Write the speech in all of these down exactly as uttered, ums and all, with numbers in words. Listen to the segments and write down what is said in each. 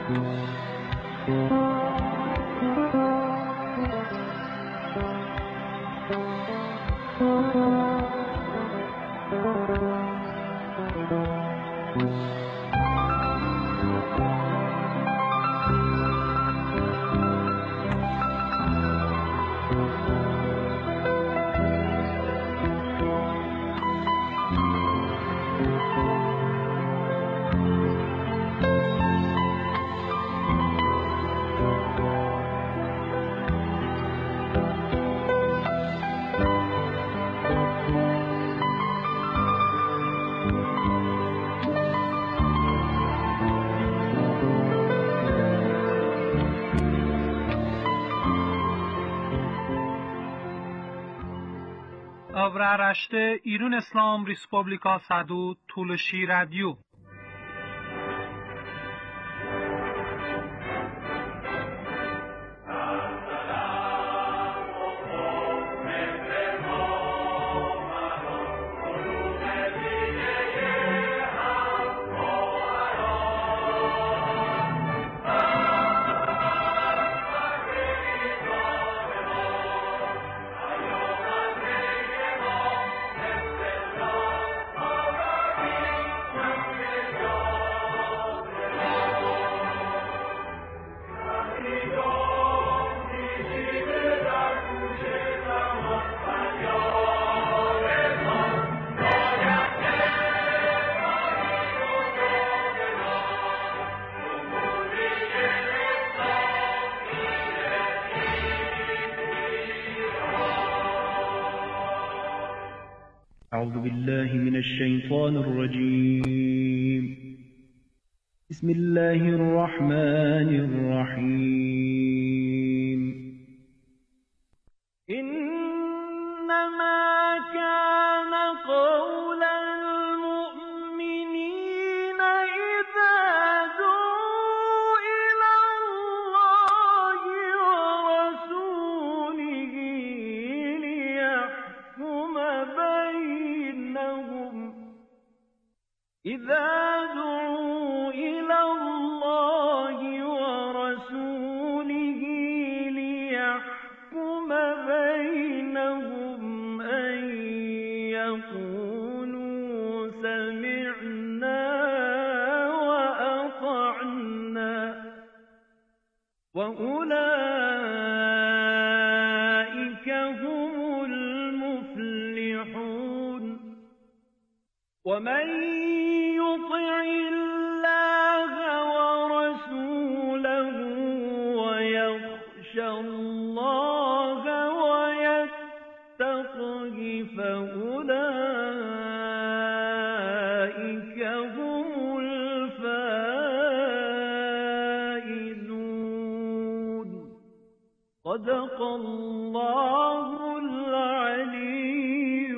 Avraaraște İran İslam Respublika Sadu Tulshi Radio. أعوذ بالله من الشيطان الرجيم بسم الله الرحمن الرحيم إنما كان قول المؤمنين إذا دعوا إلى الله ورسوله ليحكم بينهم إذا دعوا إلى الله ورسوله ليحكم بينهم أن يقولوا سمعنا وأطعنا وأولئك هم المفلحون ومن يطع الله ورسوله ويخشى الله ويتقه فأولئك هم الفائزون صدق الله العلي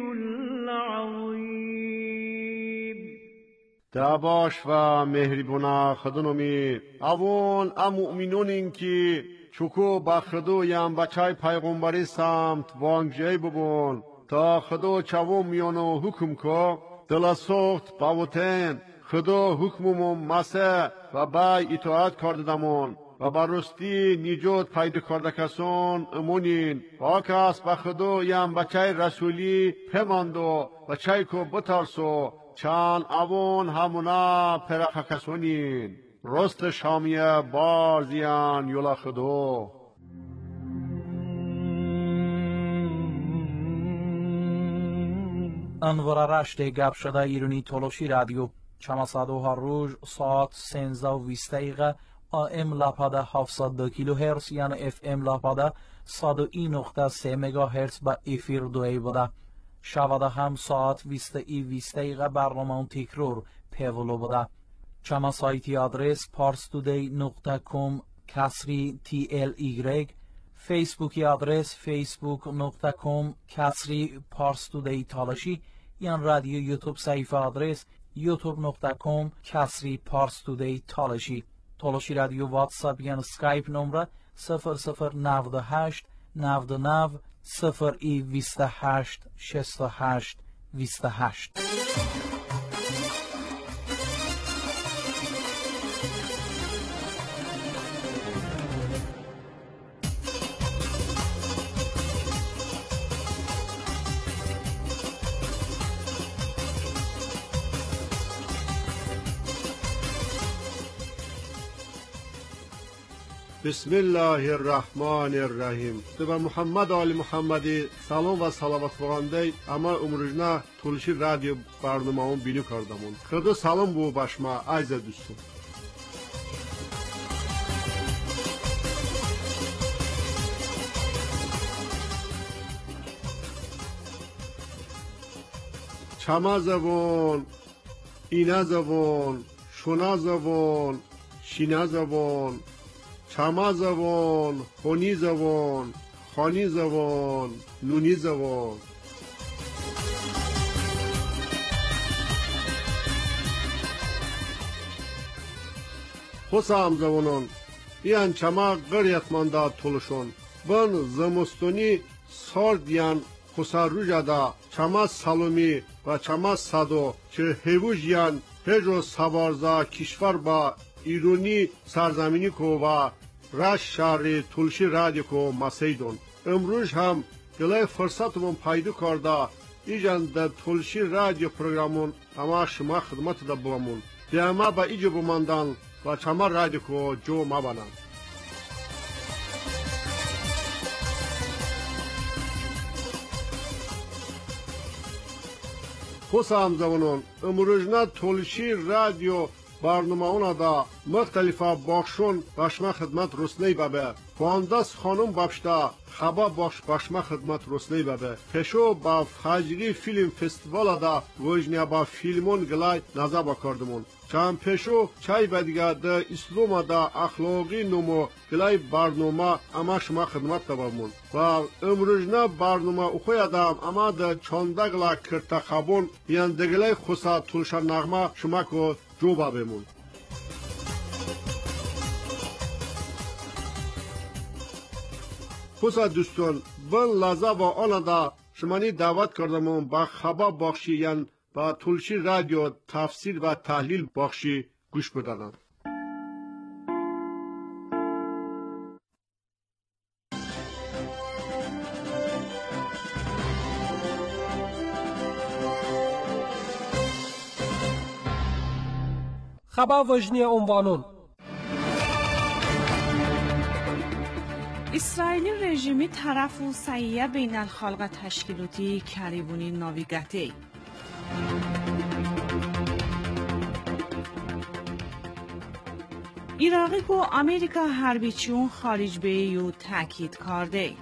العظيم. دعواش و مهربونا خدنومی اوون امؤمنونین که چوکو با خدو یم بچای پیغمبری سمت وانگجای ببون تا خدو چاوم میونو حکم کو دل سخت باوتن خدو حکممون مسه و بای اطاعت کردمون و برستی نیجوت پیدا کرده کسون امونین واکس با خدو یم بچای رسولی پماندو بچای کو بترسو چان اوون همونا پرخ کسونین رست شامیه بارزیان یولا خدو. انوار رشته گپ شده ایرانی تولوشی رادیو چماسادو هر روز ساعت سنزده و بیست دقیقه آم لاپاده هفتصد و دو کیلو هرتز یعنی اف ام لاپاده صد و یک نقطه سه مگا هرتز با افیر دوی بوده. شواده هم ساعت بیست ای بیست دقیقه برنامه تکرار پیولو بوده. چما سایتی آدرس پارستودی نقطه کام کسری تی ال ایگرگ، فیسبوکی آدرس فیسبوک نقطه کام کسری پارستودی تالشی، یان رادیو یوتیوب صفحه آدرس یوتیوب نقطه کام کسری پارستودی تالشی. تالشی رادیو واتساپ یان سکایپ نمره صفر صفر نود و هشت نود و نه صفر ای بیست و هشت شصت و هشت بیست و هشت. بسم الله الرحمن الرحیم. به محمد آل محمدی سلام و صلوات فرانده اما امروزنا تولشی رادیو برنامه‌مون بینی کردمون. خدا سلام بو باشما عزیز دوستان. چما زبان، اینا زبان، شونا زبان، شینا زبان، چما زبان، خونی زبان، خانی زبان، نونی زبان. خوسام زبانان بیان چما قریت مانده تولشون بان زمستونی ساردیان خوسا روژادا چما سالومی و چما سادو چه هیوژیان هجو سوارزا کشور با ایرونی سرزمینی کو و راش شهری تولشی رادیو کو مسیدون. امروز هم گلای فرصتمون پیدا کرده ایجان در تولشی رادیو پروگرامون اما شما خدمت دا بومون دیما با ایجا بماندن و چما رادیو کو جو مبانن. خوسام زبانان امروزنا تولشی رادیو برنامه اونا دا مختلفه باخشون باشما خدمت رسلی بابه خواندست خانم بابشتا خبا باخش باشما خدمت رسلی بابه پشو با فجری فیلم فستیوال دا وجنیا با فیلمون گلای نظر بکردمون چند پشو چای بدیگه دا اسلوم دا اخلاقی نمو گلای برنامه اما شما خدمت دا بامون و امروزنا برنامه اخوی ادام اما دا چانده گلا کرتا خبون یان دگلای خوصا تولشا نغمه شما که جو بابمون. خوصا دوستان بن لازا و آنا دا شمانی دعوت کردمون با خبا باخشی یان با تولشی رادیو تفسیر و تحلیل باخشی گوش بدنم. خبر وجنی عنوانون اسرائیلی رژیمی طرف و سعیه بین الخلق تشکیلاتی کریبونی ناویگتی ایراقی کو امریکا حربی چون خارج به یو تاکید کرده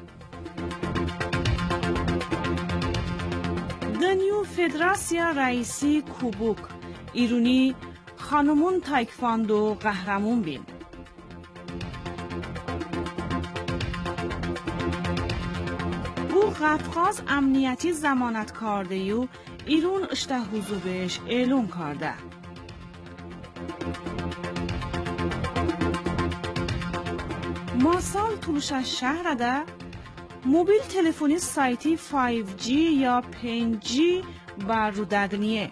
دنیو فدراسیا رئیسی کوبوک ایرونی خانمون تایکواندو قهرمون بین او غفقاز امنیتی زمانت کرده یو ایرون اشته حضوبش اعلام کرده ماسال تولوش شهر ده موبیل تلفنی سایتی فایو جی یا پنج جی بر رو دگنیه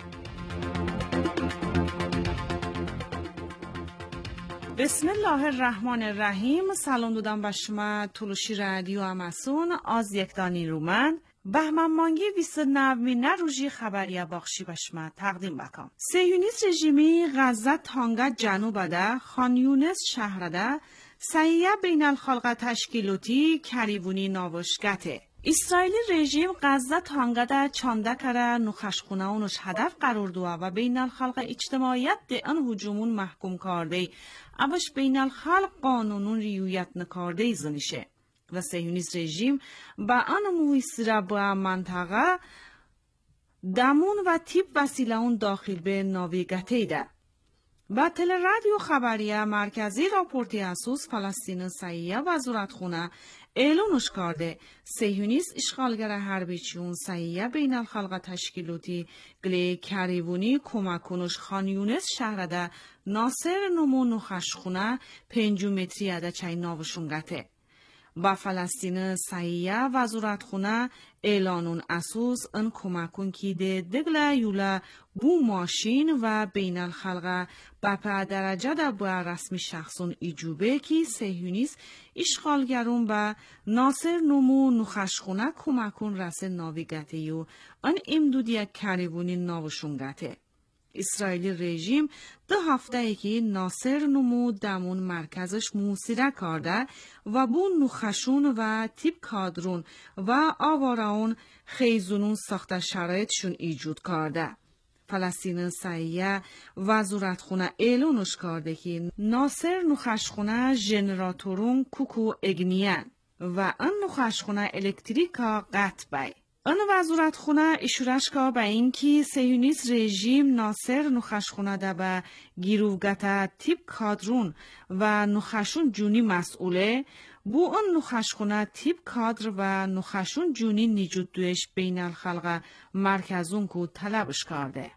بسم الله الرحمن الرحیم. سلام دادم به شما تولشی رادیو اماسون از یک دانی رومن بهمن مانگی بیست نومی نروژی خبریه باخشی به شما تقدیم بکم. سیونیست رژیمی غزه تانگا جنوب ده خان یونس شهر ده سعیه بین الخلق تشکیلاتی کریبونی ناوشگته اسرائیلی رژیم غزه تانگا ده چانده کره نخشخونه اونش هدف قرار دوه و بین الخلق اجتماعیت ده ان هجومون محکوم کرده اوش بین الخلق قانونون ریویت نکارده زنیشه و سیونیست رژیم با آن مویسره با منطقه دمون و تیپ وسیله اون داخل به ناویگته ده. با تل رادیو خبریه مرکزی راپورتی اسوس فلسطین سعیه وزارت خونه اعلانش کرده سیونیست اشغالگر حربی چون سعیه بین الخلق تشکیلاتی گلی کریبونی کمکونش خان یونس شهر ده ناصر نمو نخشخونه پنجو متری اده چای ناوشونگته با فلسطین سعیه وزارت خونه اعلانون اسوس ان کمکون کی ده دگله یولا بو ماشین و بین الخلقه با په درجه ده با رسمی شخصون ایجوبه کی سهیونیست اشغالگرون با ناصر نمو نخشخونه کمکون رسه ناویگته یو ان امدودی کریبونی ناوشونگته اسرائیلی رژیم ده هفته ای که ناصر نمود دمون مرکزش موسیره کرده و بون نخشون و تیپ کادرون و آوارون خیزونون ساخته شرایطشون ایجود کرده. فلسطین سعیه وزارتخونه اعلانش کرده که ناصر نخشخونه ژنراتورون کوکو اگنیان و ان نخشخونه الکتریکا قطع بای. ان وزارتخونه اشارش که به این که سیونیست رژیم ناصر نخشخونه ده به گیروگتا تیپ کادرون و نخشون جونی مسئوله، بو اون نخشخونه تیپ کادر و نخشون جونی نیجود دوش بین الخلق مرکزون کو طلبش کرده.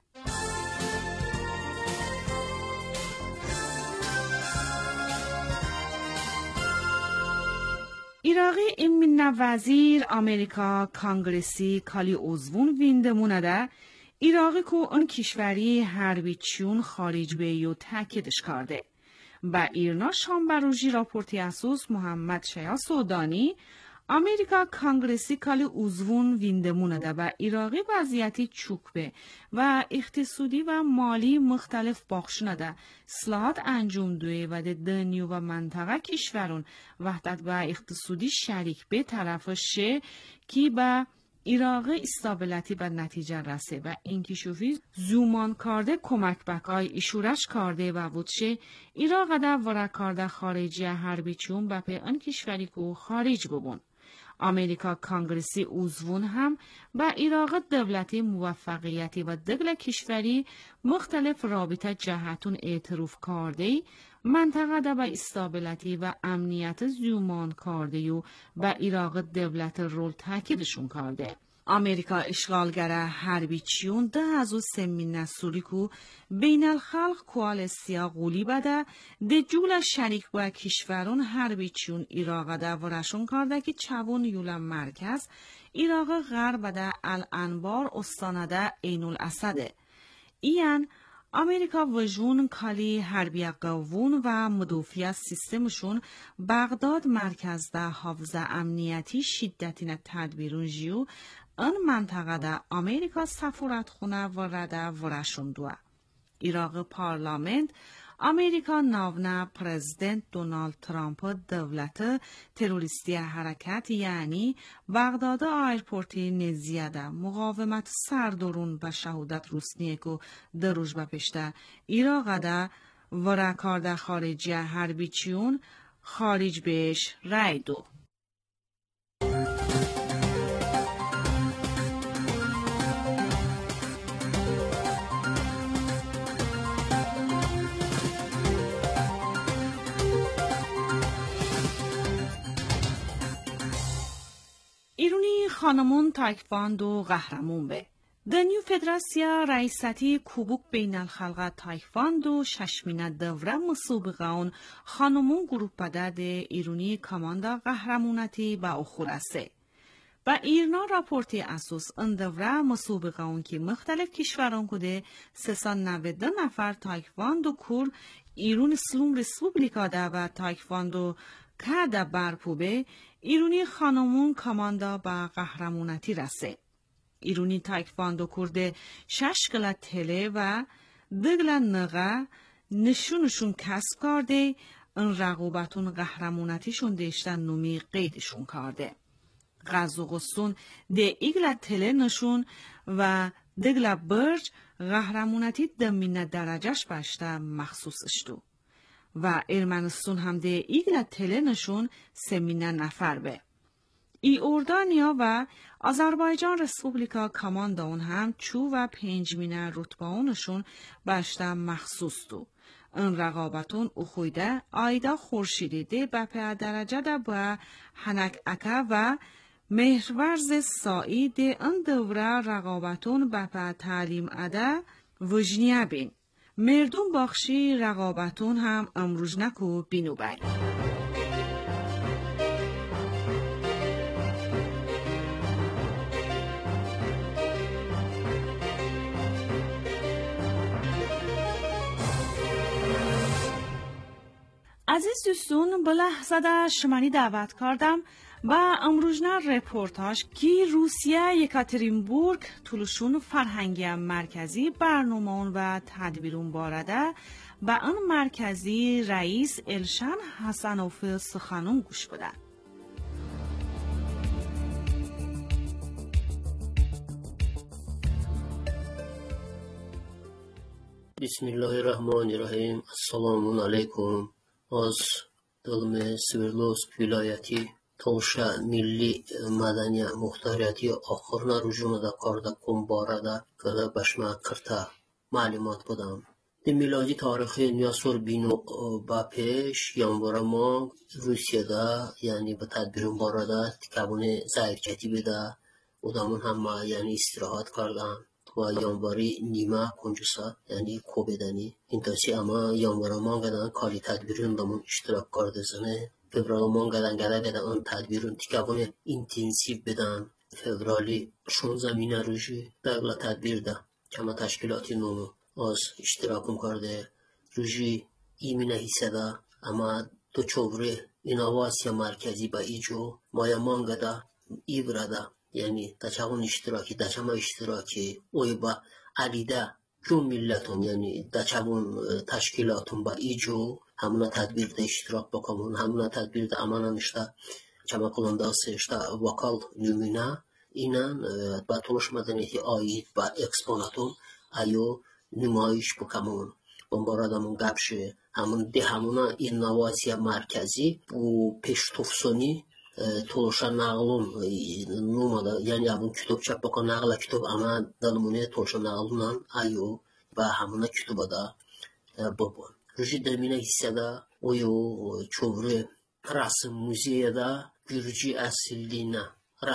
ایراقی امین وزیر امریکا کانگرسی کالی عضوون ویندمونه ده ایراقی کو اون کشوری حربی چون خارج بیو تاکیدش کرده. با ایرنا شنبه راپورتی اساس محمد شیا سودانی امریکا کانگرسی کالی عضوون ویندمونه ده و ایراقی وضعیتی چوکبه و اقتصادی و مالی مختلف باخشونه ده اصلاحات انجام دوی و ده دنیو و منطقه کشورون وحدت و اقتصادی شریک به طرف شه کی با ایراق استابلتی به نتیجه رسه و این کشوفی زومان کرده کمک بکای ایشورش کرده و بودشه ایراق ده ورا کرده خارجی حربی چون با پی ان کشوری که خارج ببون. امریکا کانگرسی عضوون هم با ایراق دولتی موفقیتی و دگل کشوری مختلف رابطه جهتون اعتراف کرده منطقه ده با استابلتی و امنیت زومان کرده و با ایراق دولت رول تاکیدشون کرده. امریکا اشغالگر حربی چیون ده از او سمین نسولی کو بین الخلق کوالسیا غولی بده ده جول شریک با کشورون حربی چیون ایراق ده ورشون کرده که چوون یول مرکز ایراق غرب ده الانبار استانده این الاسده. این امریکا وجون کالی حربی قوون و مدافع سیستمشون بغداد مرکز ده حافظه امنیتی شدتین تدبیرون جیو ان منطقه ده امریکا سفارتخونه و رده ورشون دوه. ایراق پارلمنت امریکا ناونه پرزیدنت دونالد ترامپ دولت تروریستی حرکت یعنی بغداد ایرپورتی نزیده مقاومت سردرون به شهودت روسنیه که دروش بپشته ایراق ده ورکارده خارجی حربی چیون خارج بهش رای دو. ایرونی خانمون تایکواندو قهرمون به. دنیو فدراسیا رئیستی کوبوک بین الخلق تایکواندو ششمینه دوره مسابقه اون خانمون گروپ بدد ایرونی کاماندا قهرمونتی با اخورسه. با ایرنا راپورتی اساس ان دوره مسابقه اون که مختلف کشوران کده سیصد و نود نفر تایکواندو کور ایرون اسلام ریسپوبلیکا ده و تایکواندو که ده برپوبه ایرونی خانمون کاماندا با قهرمونتی رسه. ایرونی تایکواندو کرده شش گل تله و دگل نغه نشونشون کسب کرده ان رقوبتون قهرمونتیشون دیشتن نومی قیدشون کرده. غزو غصون ده ایگل تله نشون و دگل برج قهرمونتی دمینه درجهش باشته مخصوصش دو. و ارمنستون هم ده ایگل تله نشون سمینه نفر به. ای اردانیا و آذربایجان رسپوبلیکا کامانداون هم چو و پنجمینه رتباونشون باشته مخصوص دو. ان رقابتون اخویده آیدا خورشیدی ده بپه درجه ده با هنک اکا و مهرورز سایی ده ان دوره رقابتون بپه تعلیم اده وجنیه بین. مردون باخشی رقابتون هم امروز نکو بینو بای. عزیز دوستون به لحظه ده شمانی دعوت کردم و امروزنا رپورتاج کی روسیه یکاترینبورگ تولشون فرهنگی مرکزی برنامه‌ون و تدبیرون بارده و آن مرکزی رئیس الشن حسنوف سخنون گوش بده. بسم الله الرحمن الرحیم. السلام علیکم. از دلم سویرلوسک ولایتی تولشا ملی مدنی مختاریتی آخرنا رجوع دا کاردا کن بارده که بشما کرتا معلومات بدم. دی میلادی تاریخی نیاسور بینو با پیش یانوار ما روسیه دا یعنی به تدبیرون بارده تکابون زایرکتی بده و دامون هم یعنی استراحت کردن و یانواری نیمه کنجوسا یعنی کو بدنی این تاسی اما یانوار ما گدن کاری تدبیرون دامون اشتراک کرده زنه فبرال ما گدن گدن گدن آن تدبیرون تکابون اینتنسیو بدن فبرالی شونزده مینه روشی دقلا تدبیر ده کما تشکیلاتی نومو از اشتراکم کرده روشی ایمینه حیثه ده اما دو چوبره اینواسیا مرکزی با ایجو مایا مانگه ده ایبره ده یعنی دچمون اشتراکی دچما اشتراکی اوی با علیده جون ملتون یعنی دچمون تشکیلاتون با ایجو همونا تدبیر ده اشتراک بکنون همونا تدبیر ده امانا نشته کما قلنده اشته وکال نمونه اینن با تولش مدنیتی آیید با اکسپوناتون ایو نمایش بکنون بمبارادمون گبشه همون ده همونا اینواسیا مرکزی بو پشتوفسونی تولشا نقلون نومادا یعنی همون کتاب چپ بکن نقل کتاب اما دلمونه تولشا نقلونن ایو و همونا کتابا دا بابون روشی درمینه حسه دا اویو چوبره رسم موزیه دا گرجی اصلینا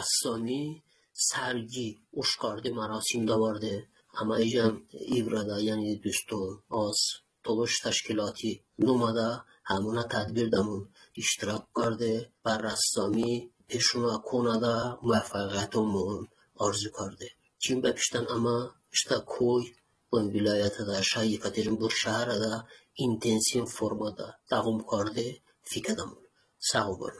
رسامی سرگی اشکارده مراسم دا وارده اما ایجان ایبرادا یعنی دوستون از تولش تشکیلاتی نومادا همونا تدبیر دامون اشتراک کرده بر رسامی پیشونا کنادا موفقیتمون آرزو کرده چین بپشتن اما اشتا کوی بون ولایت دا شای یکاترینبورگ شهر دا اینتنسیو فرما دا دوام کرده فکر دامون ساو برون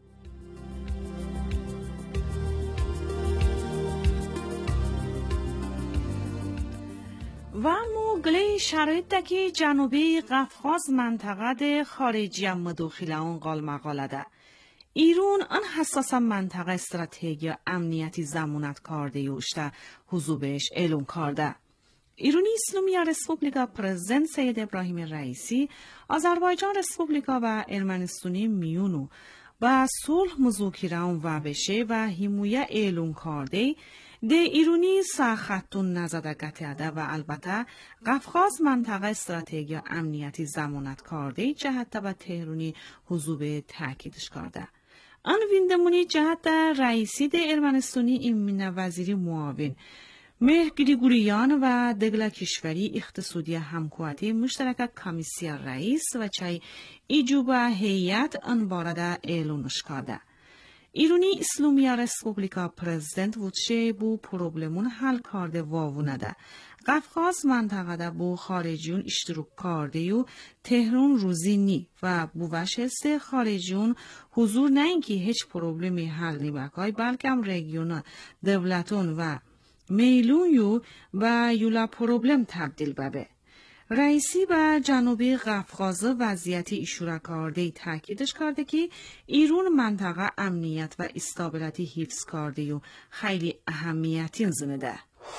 و موگلی شرایط که جنوبی قفقاز منطقه ده خارجی هم مداخله اون قال مقاله ده. ایران ان حساس منطقه استراتژی امنیتی زمانت کرده یوشته حضوبش اعلام کرده. ایرانی اسلامی رسپوبلیکا پرزیدنت سید ابراهیم رئیسی، آذربایجان رسپوبلیکا و ارمنستانی میونو با صلح مذاکره و بشه و حمایت اعلام کرده ده ایرانی ساختون نزده گتیده و البته قفقاز منطقه استراتژی امنیتی زمانت کرده جهت به تهرانی حضور تاکیدش کرده. آن ویندمونی جهت رئیسی ده ارمنستانی امین وزیری معاون مهر گریگوریان و دگلا کشوری اقتصادی همکاری مشترک کمیسیون رئیس و چای ایجوبه هیئت آن بارده اعلانش کرده. ایرانی اسلامی رسپوبلیکا پرزیدنت وچه بو پروبلمون حل کرده واونه ده. قفقاز منطقه ده بو خارجیون اشتراک کرده و تهران روزی نی و بو وشست خارجیون حضور نه اینکه هیچ پروبلمی حل نی بکای بلکه هم رژیون دولتون و میلون یو و یولا پروبلم تبدیل ببه. رئیسی و جنوبی قفقاز وضعیتی اشاره کرده تاکیدش کرده که ایران منطقه امنیت و استابیلیتی حفظ کرده و خیلی اهمیتی زنده.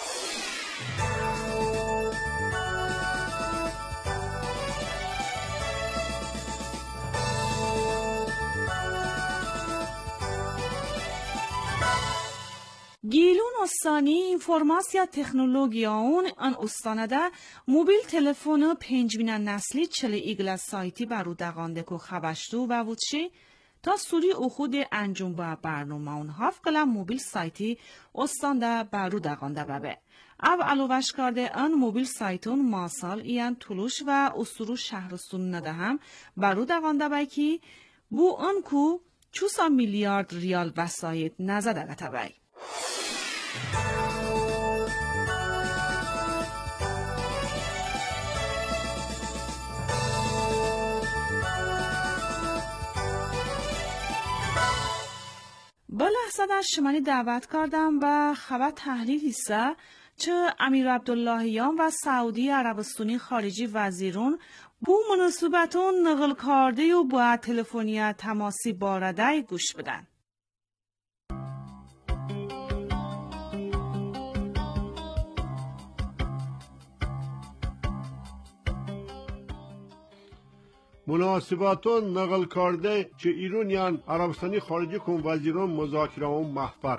گیلون استانی اینفورماسیا تکنولوژی اون ان استانه ده موبیل تلفن پنجمین نسلی چلی ایگل سایتی برو دقانده که خبشتو و وچی تا سوری اخود انجام با برنامه اون هاف کلا موبیل سایتی استان ده برو دقانده ببه. او علوش کرده ان موبیل سایتون ماسال ایان طولوش و اسطورو شهرستون نده هم برو دقانده بای که بو ان کو چوسا میلیارد ریال وسایت نزده گته بای. در شمانی دعوت کردم و خبر تحلیل ایسا چه امیر عبداللهیان و سعودی عربستانی خارجی وزیرون بو مناسبتون نقل کرده و با تلفنی تماسی بارده گوش بدن. مناسباتون نقل کرده چه ایرانیان عربستانی خارجی کن وزیران مذاکره و محور.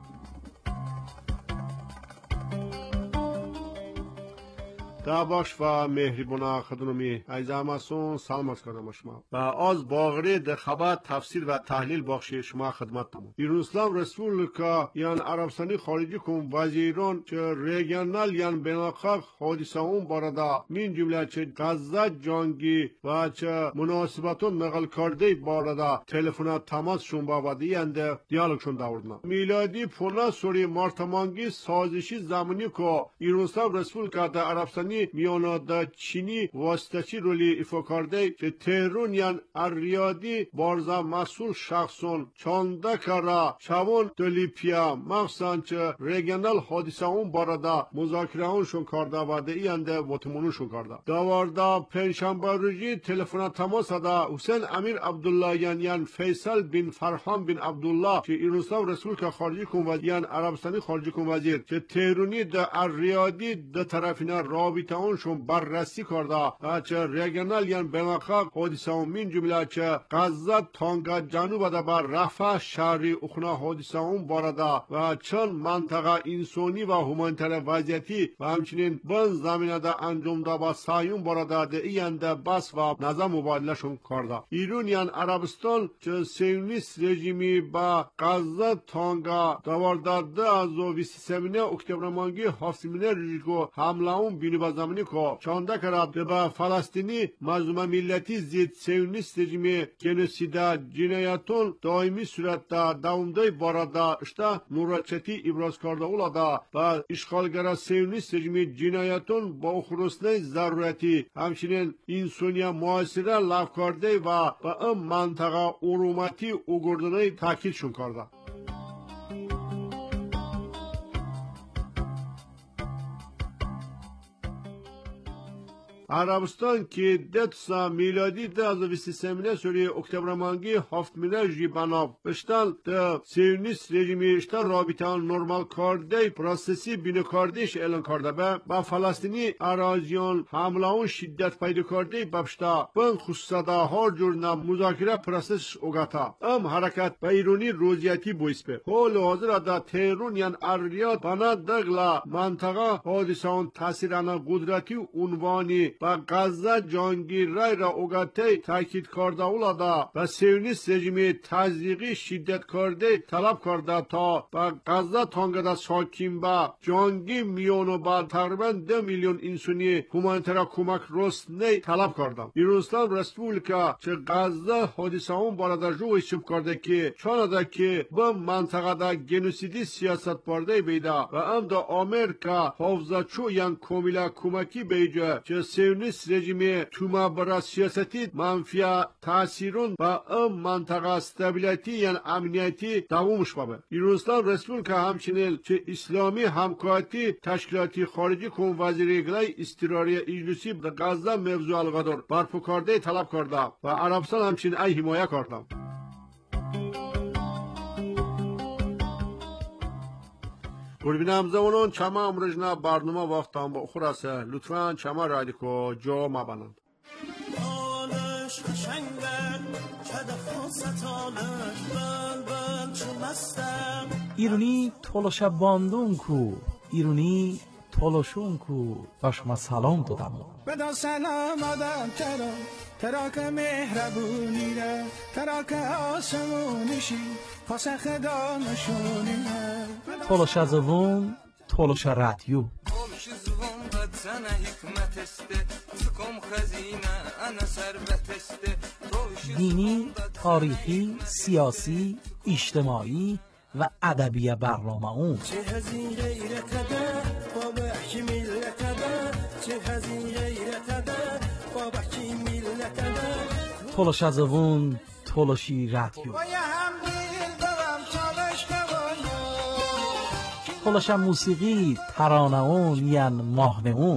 دعواش و مهربان خدمتی عزیزمسون سلام از کردم شما و از باغری در خبر تفسیر و تحلیل بخش شما خدمتتون. ایران اسلام رسپوبلیکا یان عربستانی خارجی کن وزیران چه ریگنال یان بین‌المللی حادثه اون باردا من جمله چه غزه جنگی و چه مناسباتون نقل کرده باردا تلفنات تماسشون با ودیند دیالوگشون داوردن. میلادی پونا سوری مارتمانگی سازشی زمانی که ایران اسلام رسپوبلیکا در عربستانی میانا دا چینی واسطچی رولی ایفا کرده که تهرونیان الریادی بارزا مسئول شخصون چانده کرا چوان دلیپیا مخصوصا چه ریگنال حادثه اون باردا مذاکره اونشون کرده و ده اینده وطمونوشون کرده. داوردا پنجشنبه روزی تلفن تماس دا حسین امیر عبدالله یان فیصل بن فرحان بن عبدالله که ایران اسلام رسپوبلیکا خارجی کن و یان عربستانی خارجی کن وزیر که تهرونی دا الریادی دا طرفینا رابطه اونشون بررسی کرده چه ریگنال یان بین‌المللی حادثه اون من جمله چه غزه تانگا جنوب دا بر رفح شهری اخنا حادثه اون بارده و چند منطقه انسانی و هومانیتر وضعیتی و همچنین بن زمینه دا انجام دا با سایون بارده ده اینده بس و نظر مبادله شون کرده. ایران یان عربستان چه سیونیست رژیمی با غزه تانگا دوارده ده از و بیست سمینه اکتبر مانگی هفتمینه رژیگو حمله اون بینی با زمانی که چانده کرد به فلسطینی مظلوم ملتی زید سیونیست رژیمی جنوسیدا جنایتون دائمی صورت دا دوامده بارده اشتا نوراچتی ابراز کرده اولاده و اشغالگر سیونیست رژیمی جنایتون با اخرسنه ضرورتی همچنین انسانی معاصره لغو کرده و به این منطقه ارومتی اوگردنه تاکیدشون کرده. عربستان که دتسا میلادی ده از بیست سمینه سوری اکتبر مانگی هفت مینه جی بناو اشتال ده سیونیست رژیمی اشتال رابطه نرمال کرده پروسسی بینو کردهش اعلان کرده به با فلسطینی اراضیان حمله اون شدت پیدا کرده ببشتا بن خصوصا ده هر جور نم مذاکره پروسس اوگاتا ام حرکت به ایرانی روزیتی بویس به حال حاضر ده تهرون یان الریاد بنا دغلا منطقه حادثه اون تاثیرانه قدرتی عنوانی با غزه جنگی رای را اوگاته تاکید کرده اولاده و سیونیست رژیمی تزریقی شدت کرده طلب کرده تا با غزه تانگده ساکین با جنگی میونو با تقریبا ده میلیون انسانی هومانیتر کمک رسنه طلب کرده. ایران اسلام رسپوبلیکا چه غزه حادثه اون بارده جو ایشب کرده که چانده که به منطقه دا گنوسیدی سیاست برده بیده و ام دا امریکا حافظه چو یان کاملا کمکی بیجه چه سیونیست رژیمی توما برای سیاستی منفی تاثیرون با ام منطقه استابیلیتی یعنی امنیتی دوامش بابه. ایران اسلام رسپوبلیکا همچنین چه اسلامی همکاتی تشکیلاتی خارجی کن وزیر اقلای استراری اجلسی در غزه موضوع القدر برپا کرده طلب کرده و عربستان همچنین ای حمایه کرده. قربینم زمانون چما امروزنا برنامه وقتم با خورسه لطفاً چما رادیکو جا مبنند. ایرونی تولش باندون کو ایرونی تولشون کو باشما سلام دادم بدا سلام آدم ترا ترا که مهربونی را ترا که آسمونیشی پاس خدا نشونی تولش از اون تولش رادیو تولش زبون بد سنه حکمت استه تکم خزینه انا ثروت استه دینی، تاریخی، سیاسی، اجتماعی و ادبی برنامه اون چه هزین غیرت ده بابا کی ملت ده چه هزین غیرت ده بابا کی ملت ده تولش از اون تولشی رادیو و یا هم دیل بابام چالش کوا تولش موسیقی ترانهون یان ماهنهون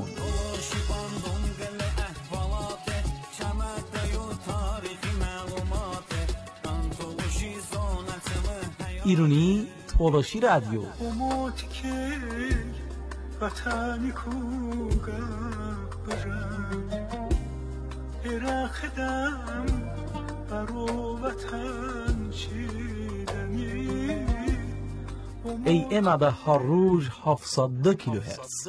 ایرونی تولشی رادیو اموتی که وطنی کوگه برم اراخدم برو وطن چیدنی ای امده هر روز هفتصد و دو کیلو هرتز.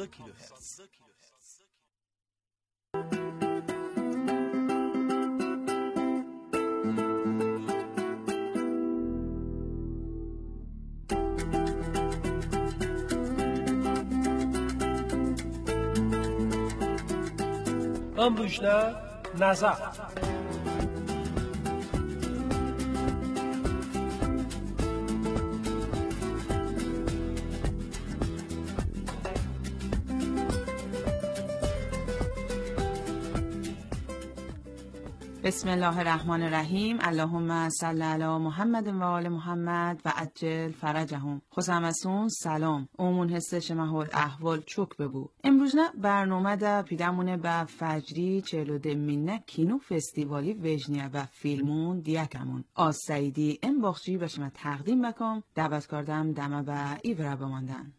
ام روشنا نظر بسم الله الرحمن الرحیم. اللهم صل علی محمد و آل محمد و عجل فرجهم. خوشمسون سلام. اومون هستش محول احوال چوک ببو. امروز نه برنامه دا پیدمونه با فجری چهلو دمینه کینو فستیوالی وجنیه و فیلمون دیکمون. آز سعیدی ام باخشی بشم تقدیم بکم. دعوت کردم دمه با ایوره بماندن.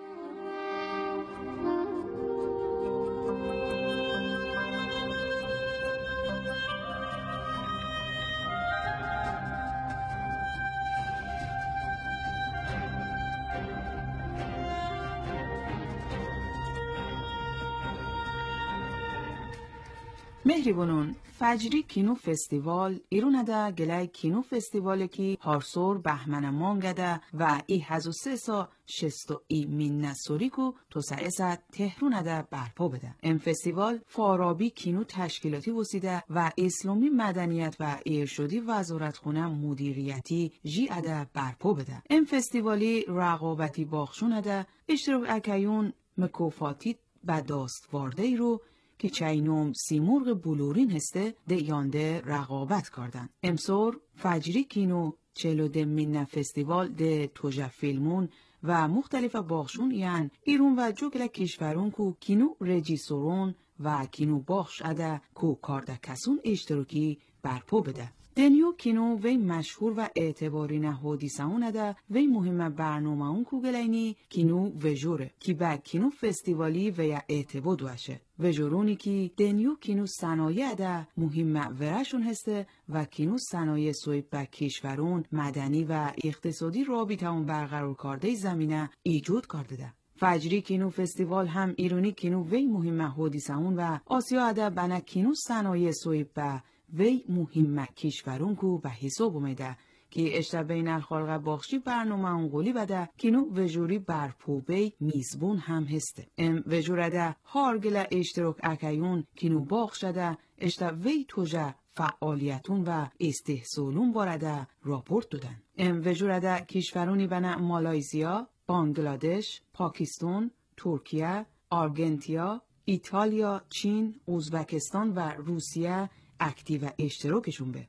مهریبونون فجری کینو فستیوال ایرون ده گلای کینو فستیواله کی هارسور بهمن مانگده و ای هزو سه سا شستو ای مین نسوری کو تو سعیسد تهرون ده برپا بده. این فستیوال فارابی کینو تشکیلاتی وسیده و اسلامی مدنیت و ارشادی وزارت خونه مدیریتی جی اده برپا بده. این فستیوالی رقابتی باخشون ده اشتراک اکیون مکوفاتی و داست وارده ای رو که چینوم سیمرغ بلورین هسته ده یانده رقابت کردن. امسور فجری کینو چهلو دمین فستیوال ده توجه فیلمون و مختلف باخشون یعن ایرون و جوگل کشورون کو کینو رجیسورون و کینو باخش اده کو کارده کسون اشتراکی برپا بده. دنیو کینو وی مشهور و اعتباری نه حدیثه اونه ده وی مهم برنامه اون کو گلینی کینو وجوره کی با کینو فستیوالی و یا اعتباد وشه وجورونی کی دنیو کینو صنایع ده مهم ورشون هسته و کینو صنایع سوی با کشورون مدنی و اقتصادی رابطه اون برقرار کرده زمینه ایجاد کرده ده. فجری کینو فستیوال هم ایرونی کینو وی مهم حدیثه اون و آسیا ده بنا کینو صنایع سوی با وی مهم کشورون کو به حساب اومده که اشتر بین الخلق باخشی برنامه اونگولی بده کینو وجوری برپوبی میزبون هم هسته. ام وجورده هارگل اشتراک اکیون کینو باخشده اشتر وی توجه فعالیتون و استحصالون بارده راپورت دادن. ام وجورده کشورونی بنا مالایزیا، بانگلادش، پاکستان، ترکیه، آرژانتین، ایتالیا، چین، ازبکستان و روسیه اکتیو اشتراکشون به.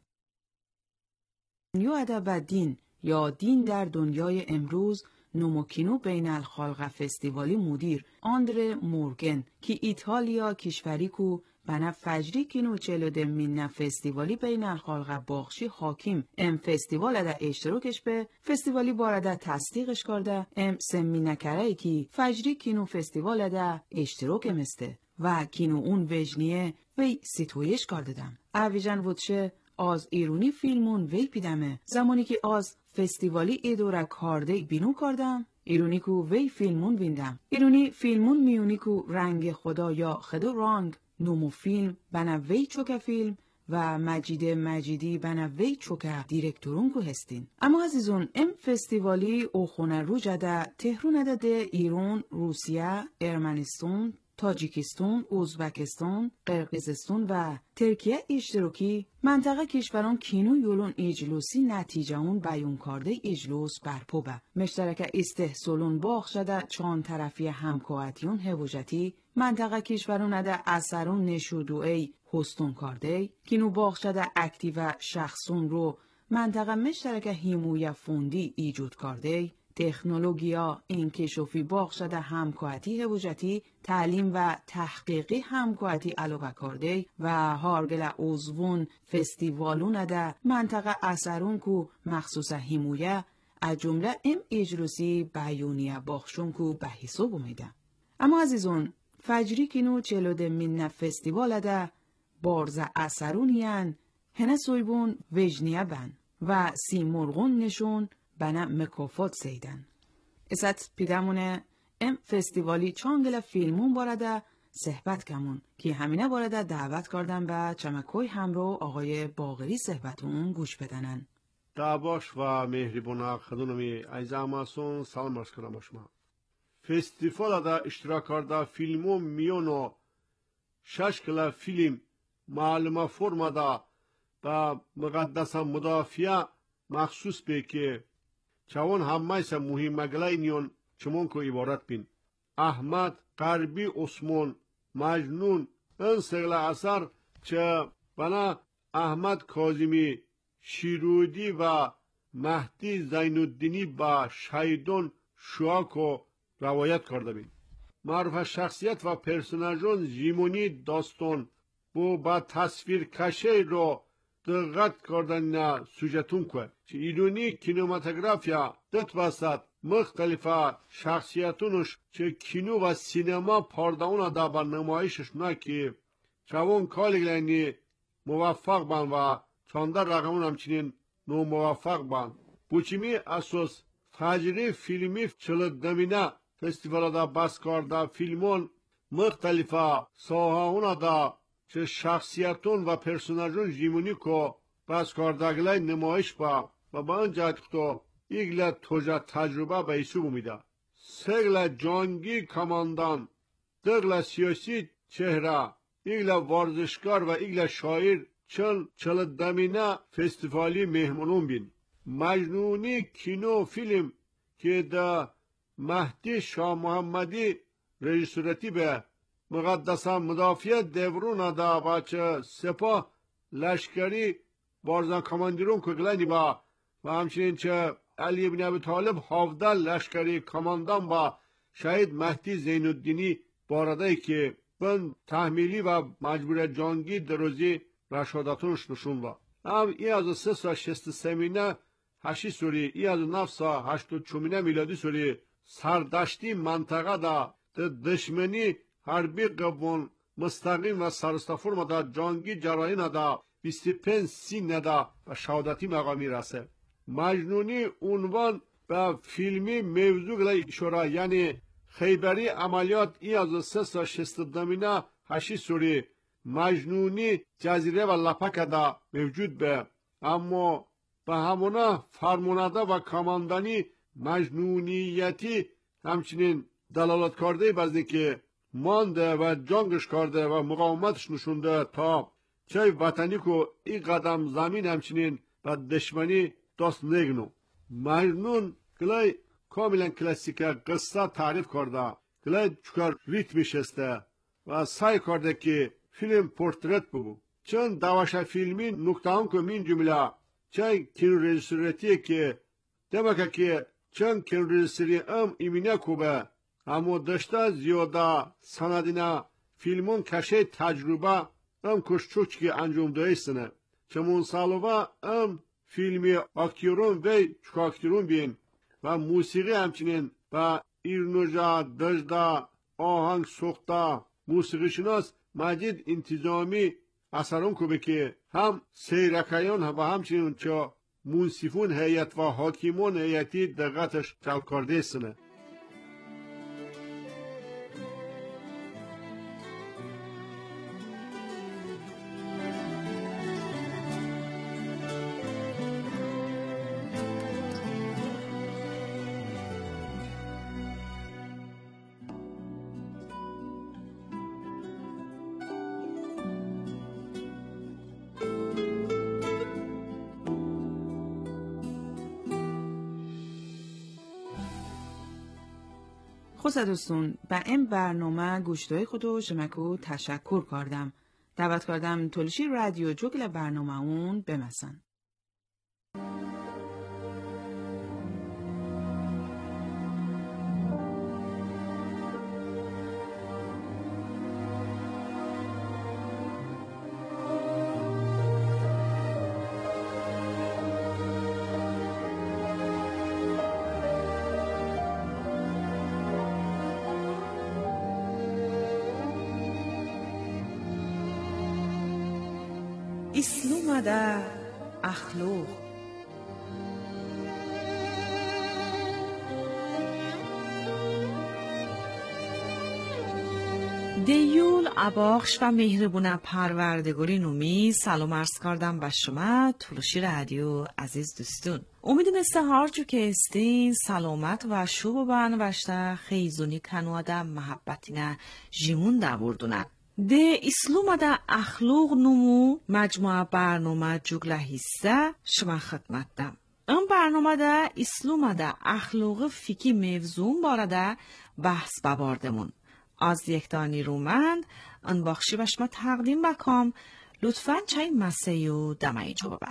دنیا ادب و دین یا دین در دنیای امروز نوموکینو بین الخلق فستیوالی مدیر آندره مورگن که ایتالیا کشوری کو بنا فجری کینو چلو دمین فستیوالی بین الخلق باخشی حاکم ام فستیوال اده اشتراکش به فستیوالی بارده تصدیقش کرده ام سمی نکره کی فجری کینو فستیوال اده اشتراک مسته و کینو اون وجنیه وی ستویش کردم. اویجن وودشه از ایرونی فیلمون وی پیدمه زمانی که از فستیوالی ایدورا کارده بینو کردم ایرونی کو وی فیلمون بیندم. ایرونی فیلمون میونی کو رنگ خدا یا خدا رنگ نومو فیلم بنا وی چوکه فیلم و مجید مجیدی بنا وی چوکه دیرکتورون کو هستین. اما عزیزون ام فستیوالی او خونه رو جده تهرون ده ایران، روسیه، ارمنستان، تاجیکستان، ازبکستان، قرقیزستان و ترکیه اشتراکی منطقه کشوران کینو یولون اجلوسی نتیجه اون بیان کرده اجلوس برپا به مشترک استحصالون باخ شده چند طرفی همکارتیون هوجتی منطقه کشوران اده اثرون نشودوی هستون کرده کینو باخ شده اکتیو شخصون رو منطقه مشترک هیموی فوندی ایجاد کرده تکنولوژیا انکشافی باغ شده همکاتی هوجتی تعلیم و تحقیقی همکاتی علاقه کرده و هارگل اوزون فستیوالون ده منطقه اثرون کو مخصوص همویه از جمله ام اجروسی بیونیه باخشون کو به حساب اومده. اما عزیزون فجری کنو چلوده من فستیوال ده بارز اثرونیان هنه سویبون وجنیه بن و سی مرغون نشون بنا مکافات سیدن. اسات پیدمونه ام فستیوالی چانگل فیلمون بارده صحبت کمون که همینه بارده دعوت کردن به چمکوی همرو آقای باقری صحبتون گوش بدنن. دعواش و مهربونه خدونمی ایزاماسون سلام عرض کنم شما. فستیوال دا اشتراک کرده فیلمو میونو شش کلا فیلم معلومه فرما دا با مقدس مدافع مخصوص به که چون همه سه مهم گلاینیون چمون که عبارت بین احمد غربی عثمان مجنون این سگل اثر چه بنا احمد کاظمی شیرودی و مهدی زینالدینی با شهیدون شواکو روایت کرده بین معرف شخصیت و پرسوناژون زیمونی داستان بو با تصویر کشی رو دقت کردن نه سوژتون که چه ایرانی کینوماتوگرافیا دت بسد مختلفه شخصیتونش چه کینو و سینما پاردهون دا با نمایشش نه که چون کالگلینی موفق بان و چانده رقمون همچنین نو موفق بان بوچیمی اساس فجری فیلمی چلدمینه فستیوال دا بس کرده فیلمون مختلفه ساهاون دا چه شخصیتون و پرسوناژون جیمونی که بس کردگلای نمایش با و با این جهت تو ایگل توجه تجربه به ایسو بومیده سگل جانگی کماندان دگل سیاسی چهره ایگل ورزشکار و ایگل شاعر چل چل دمینه فستیوالی مهمونون بین مجنونی کینو فیلم که دا مهدی شاه محمدی رژیسورتی به مقدسان مدافع دورون دا باچه سپاه لشکری بارزان کماندیرون کگلانی با و همچنین چه علی بن ابی طالب حافظه لشکری کماندان با شهید مهدی زینالدینی بارده که بن تحمیلی و مجبور جانگی دروزی رشادتونش نشون با هم ای از سه سا شست سمینه هشی سوری ای از نفت سا هشت چومینه میلادی سوری سردشتی منطقه دا دشمنی حربی قبون مستقیم و سرستفور دا جانگی جراین دا بیست و پنج سین دا و شهادتی مقامی رسه مجنونی عنوان به فیلمی موضوع گلی اشاره یعنی خیبری عملیات ای از سه سا شست دمینه هشی سوری مجنونی جزیره و لپک دا موجود به اما به همونه فرمانده و کماندانی مجنونیتی همچنین دلالت کرده بزنی که مانده و جنگش کرده و مقاومتش نشونده تا چه وطنی که این قدم زمین همچنین و دشمنی دست نگنو مجنون گلای کاملا کلاسیک قصه تعریف کرده گلای چکار ریتمش هسته و سعی کرده که فیلم پورترت بگو چون دواشا فیلمی نکته هم که من جمله چه کینو رژیسورتی که دمکه که چون کینو رژیسوری ام ایمینه کوبه اما داشته زیاده سندینه فیلمون کشه تجربه ام کشچوچ که انجام دایستنه چمون سالوه ام فیلمی اکتیرون و چکا اکتیرون بین و موسیقی همچنین و ایرنوژا دجده آهنگ سخته موسیقی شناس مجید انتظامی اثرون کوبه که هم سیرکیان و همچنین چه منصفون هیئت و حاکمون هیئتی دقتش جلب کرده استنه خوصه دوستون به این برنامه گوشتای خودو شمکو تشکر کردم. دعوت کردم تولشی رادیو جوگل برنامه اون بمسن. İslumada ahluk. دیول اباخش و مهربون پروردگاری نومی سلام عرض کردم به شما تلوشی رادیو عزیز دوستون. امیدونسته هر جو که استین سلامت و شوب بان وشته خیزونی کنواده محبتینه جیمون ده بردونه. ده اسلوم ده اخلوق نمو مجموعه برنامه جگله حصه شما خدمت دم. این برنامه ده اسلوم ده اخلوق فیکی موضوع بارده بحث بباردمون. از یک دانی رومند ان بخشی بشما تقدیم بکام لطفاً چای مسیح و دمایی جو ببن.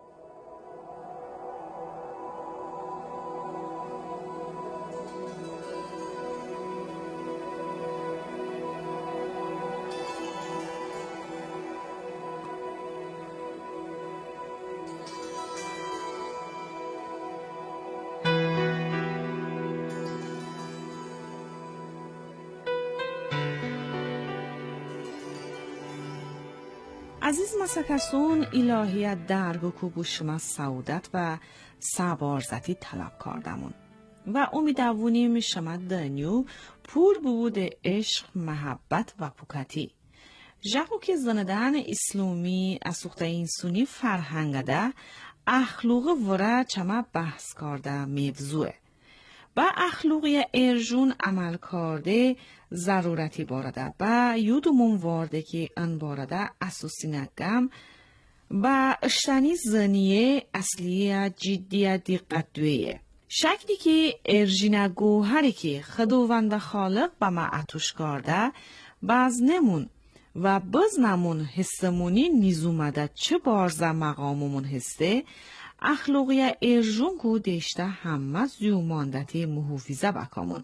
عزیز مسکسون الهیت درگو کو شما سعادت و سبارزتی طلب کردمون و امیدوونیم شما دنیو پور بود عشق محبت و پوکتی جاکو که زندان اسلامی اسوخته این سونی فرهنگده اخلاق وره چما بحث کرده موضوعه با اخلاقی ارجون عمل کرده ضرورتی بارده با یودمون وارده که ان بارده اساسی نگم با اشتنی زنیه اصلیه جدیه دقت دویه شکلی که ارجین گوهری که خداوند خالق با ما عطوش کرده باز نمون و باز نمون حسمونی نیزومده چه بارزه مقاممون هسته اخلاقی ارجون کو دیشته همه زیوماندتی محافظه بکامون.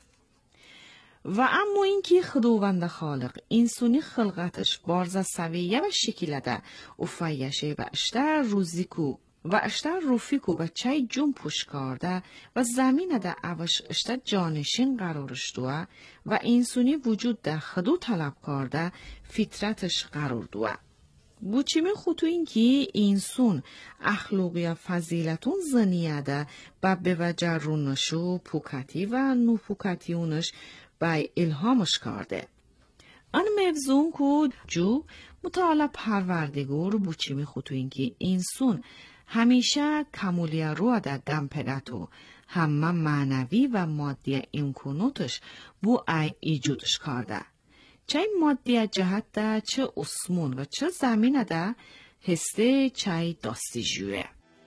و اما اینکه خداوند خالق انسانی خلقتش بارزه سویه و شکلده و فیشه و اشتر روزی کو و اشتر روفی کو و چای جون پوش کرده و زمین ده اوش اشتر جانشین قرارش دوه و انسانی وجود ده خدو طلب کرده فطرتش قرار دوه. بوچیمی خودتو این که انسان اخلاقی فضیلتون زنیه ده با به وجه رونشو پوکتی و نو پوکتی اونش با الهامش کرده. آن موضوع که جو مطالعه پروردگار بوچیمی خودتو این که انسان همیشه کمولی رو ده دم پدتو همه معنوی و مادی امکاناتش بو ای ایجودش کرده. چه مادی جهت ده چه اسمون و چه زمین ده هسته چه داستی جوه.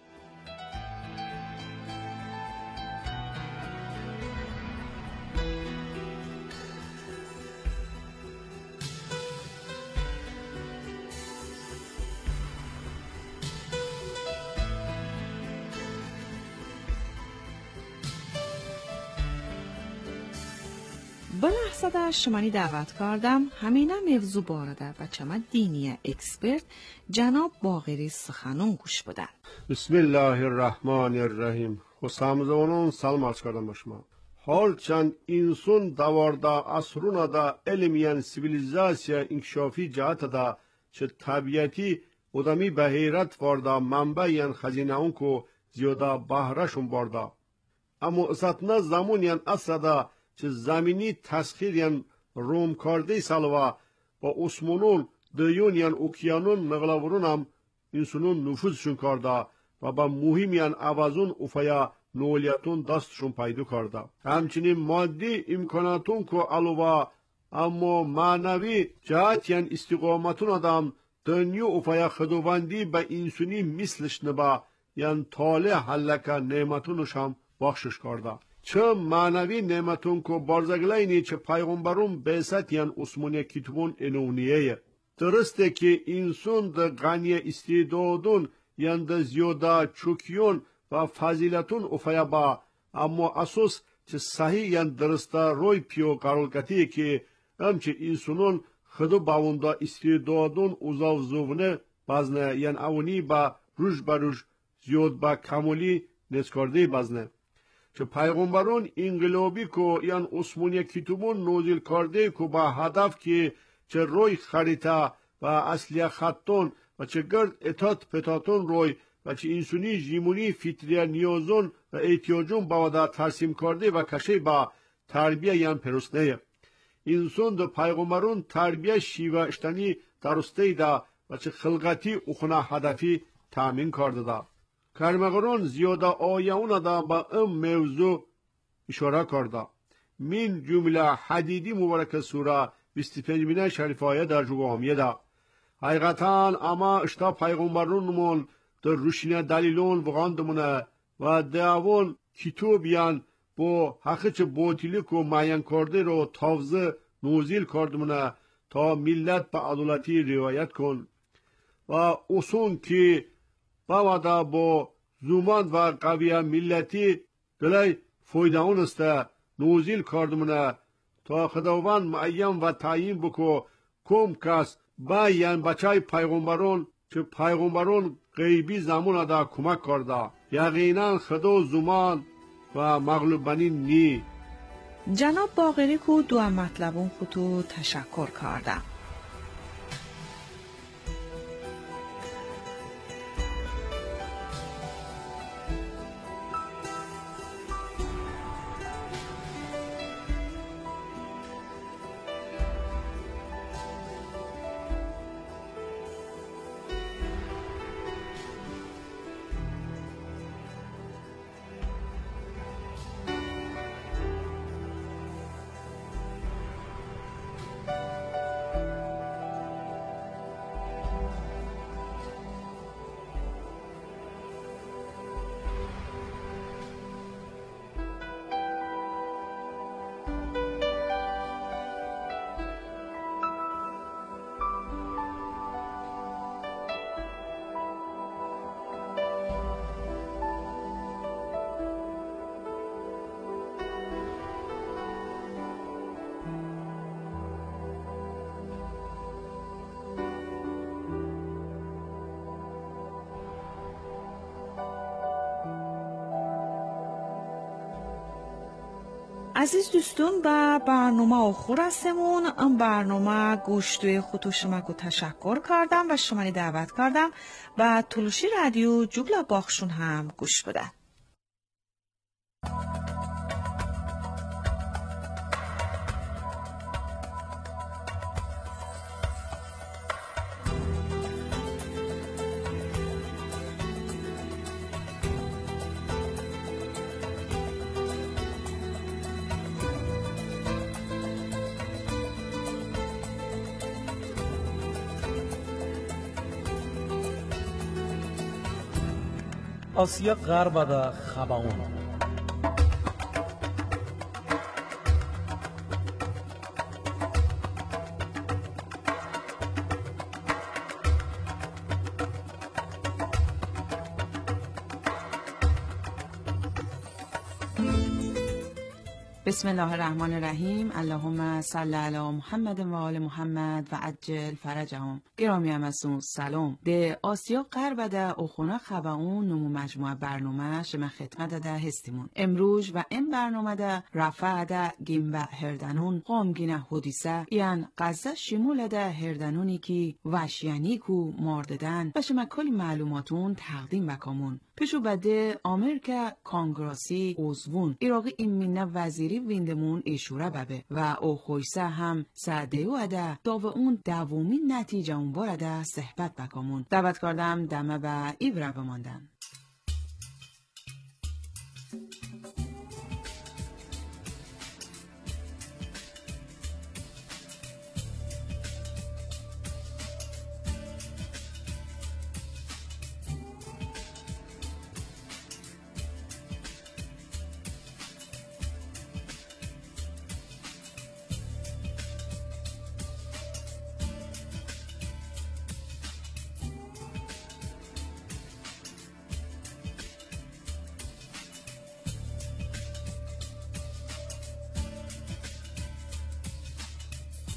بلحظه شمانی دعوت کردم همینه موضوع بارده و چما دینی اکسپرت جناب باقری سخنون گوش بدن. بسم الله الرحمن الرحیم. خسامزانون سلام عرض کردم به شما. حال چند انسان دوارده اصرون دا علمیان سیویلیزاسیا انکشافی جهت دا چه طبیعتی ادمی به حیرت وارده منبعیان خزینه اون که زیاده بهرشون بارده. اما اساتنا زمونیان اصده چه زمینی تسخیر یان روم کرده سالوا با اسمونون دیون یان اوکیانون نغلاورون هم انسانون نفوذشون کرده و با مهم یان عوضون افیا نولیتون دستشون پیدا کرده. همچنین مادی امکاناتون که علاوه اما معنوی جهت یان استقامتون آدم دنیو افیا خداوندی به انسانی مثلش نبا یان طالع حلکه نعمتونش هم بخشش کرده. چه معنوی نعمتون که بارزگلینی چه پیغمبرون بیست یان اسمونی کتبون انونیه. درسته که انسان ده غنی استعدادون یان ده زیاده چوکیون و فضیلتون افیا با اما اساس چه صحیح یان درسته روی پیو قرارگتی که همچه انسانون خدو باونده استعدادون اوزاو زوونه بازنه یان اونی با روش بروش زیاد با کمولی نسکارده بازنه. چه پیغمبرون انقلابی کو یان اسمونی کتبون نوزیل کرده کو با هدف که چه روی خریطه و اصلی خطون و چه گرد اتات پتاتون روی و چه اینسونی جیمونی فیتریا نیوزون و ایتیوجون باودا ترسیم کرده و کشه با تربیه یان پرسنه. اینسون دو پیغمبرون تربیه شیوه اشتنی درسته دا و چه خلقتی اخنا هدفی تامین کرده دا. کرمگرون زیاده آیون دا با ام موضوع اشاره کرده. من جمله حدیدی مبارک سوره بیست و پنج شریفایه در جوامیه دا. حقیقتا اما اشتا پیغمبرونمون در روشینه دلیلون وغاندمونه و دعوون کتوبیان با حقیقت بوتیلیک و معین کرده رو تافزه نوزیل کردمونه تا ملت به عدالتی روایت کن و اصون که باودا با زومان و قویه ملتی دلی فایده اونسته نوزیل کردمونه تا خداوند معین و تعیین بکو کم کس با یعن بچه پیغمبرون که پیغمبرون غیبی زمان دا کمک کرده یقینا خدا زمان و مغلوب بنی نی. جناب باقری کو دو مطلبون خودتو تشکر کردم. عزیز دوستون با برنامه آخر هستمون. ام برنامه گوشتوی خودو شما کو تشکر کردم و شما دعوت کردم و تلوشی رادیو جوگلا باخشون هم گوش بدن. آسیا غرب دا خباون بسم الله الرحمن الرحیم. اللهم صل علی محمد و آل محمد و عجل فرجهم. گرامی همسون سلام. ده آسیا غرب ده اخونا خباون نمو مجموعه برنامه شما خدمت ده هستیمون. امروز و این برنامه ده رفع ده گیم و هردنون قامگینه حدیثه یعن قصه شمول ده هردنونی که وشیانی کو مارددن و شما کلی معلوماتون تقدیم بکامون. پیشو بده آمریکا کانگراسی اوزوون ایراقی ایمینه وزیری ویندمون ایشوره ببه و او خویسه هم سعده و اده داو اون دوومی نتیجه اون بارده صحبت بکامون. دعوت کردم دمه و ایبره بماندن.